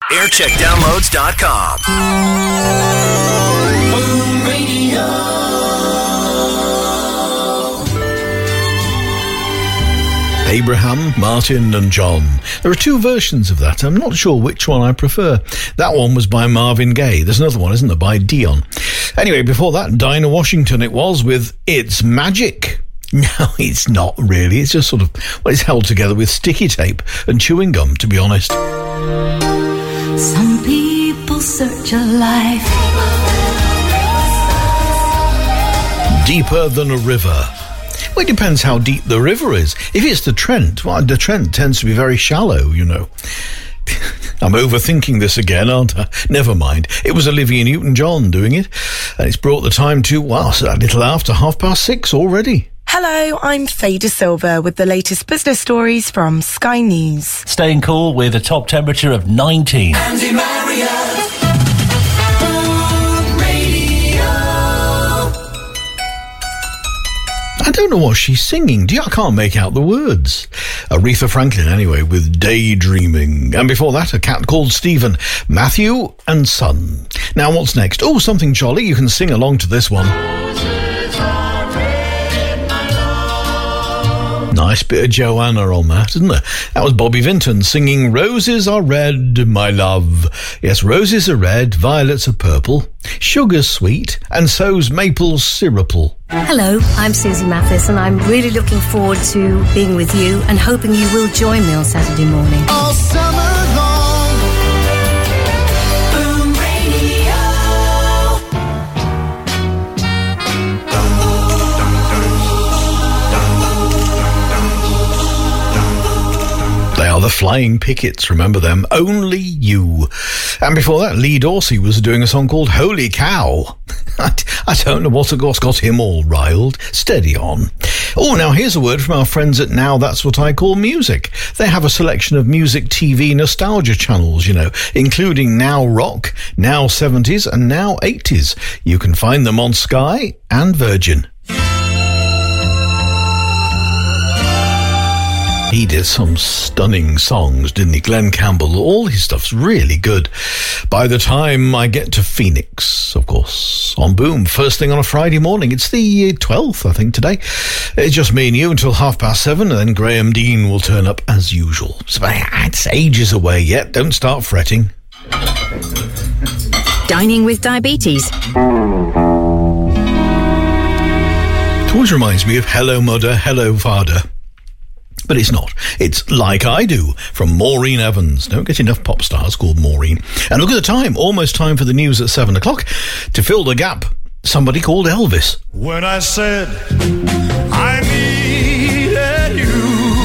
Aircheckdownloads.com. Boom Radio. Abraham, Martin and John. There are two versions of that. I'm not sure which one I prefer. That one was by Marvin Gaye. There's another one, isn't there, by Dion. Anyway, before that, Dinah Washington it was with It's Magic. No, it's not really. It's just sort of, well, it's held together with sticky tape and chewing gum, to be honest. Some people search a life deeper than a river. Well, it depends how deep the river is. If it's the Trent, well, the Trent tends to be very shallow, you know. I'm overthinking this again, aren't I? Never mind. It was Olivia Newton-John doing it, and it's brought the time to, well, so a little after 6:30 already. Hello, I'm Faye De Silva with the latest business stories from Sky News. Staying cool with a top temperature of 19. Andy Marriott. I don't know what she's singing. I can't make out the words. Aretha Franklin, anyway, with Daydreaming. And before that, A Cat Called Stephen, Matthew and Son. Now, what's next? Oh, something jolly. You can sing along to this one. Nice bit of Joanna on that, isn't there? That was Bobby Vinton singing Roses Are Red, My Love. Yes, roses are red, violets are purple, sugar's sweet, and so's maple syrupal. Hello, I'm Susie Mathis, and I'm really looking forward to being with you and hoping you will join me on Saturday morning. All summer long. Boom Radio. They are the Flying Pickets, remember them? Only You. And before that, Lee Dorsey was doing a song called Holy Cow. I don't know what's got him all riled. Steady on. Oh, now here's a word from our friends at Now That's What I Call Music. They have a selection of music TV nostalgia channels, you know, including Now Rock, Now 70s and Now 80s. You can find them on Sky and Virgin. He did some stunning songs, didn't he? Glenn Campbell, all his stuff's really good. By the time I get to Phoenix, of course, on Boom, first thing on a Friday morning. It's the 12th, I think, today. It's just me and you until 7:30, and then Graham Dean will turn up as usual. So it's ages away yet. Don't start fretting. Dining with diabetes. It always reminds me of Hello Mother, Hello Father. But it's not. It's Like I Do from Maureen Evans. Don't get enough pop stars called Maureen. And look at the time. Almost time for the news at 7 o'clock. To fill the gap, somebody called Elvis. When I said I needed you.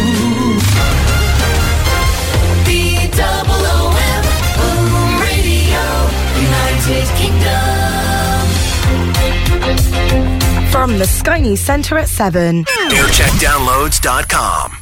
BOOM, Boom Radio, United Kingdom. From the Sky News Centre at 7. Aircheckdownloads.com.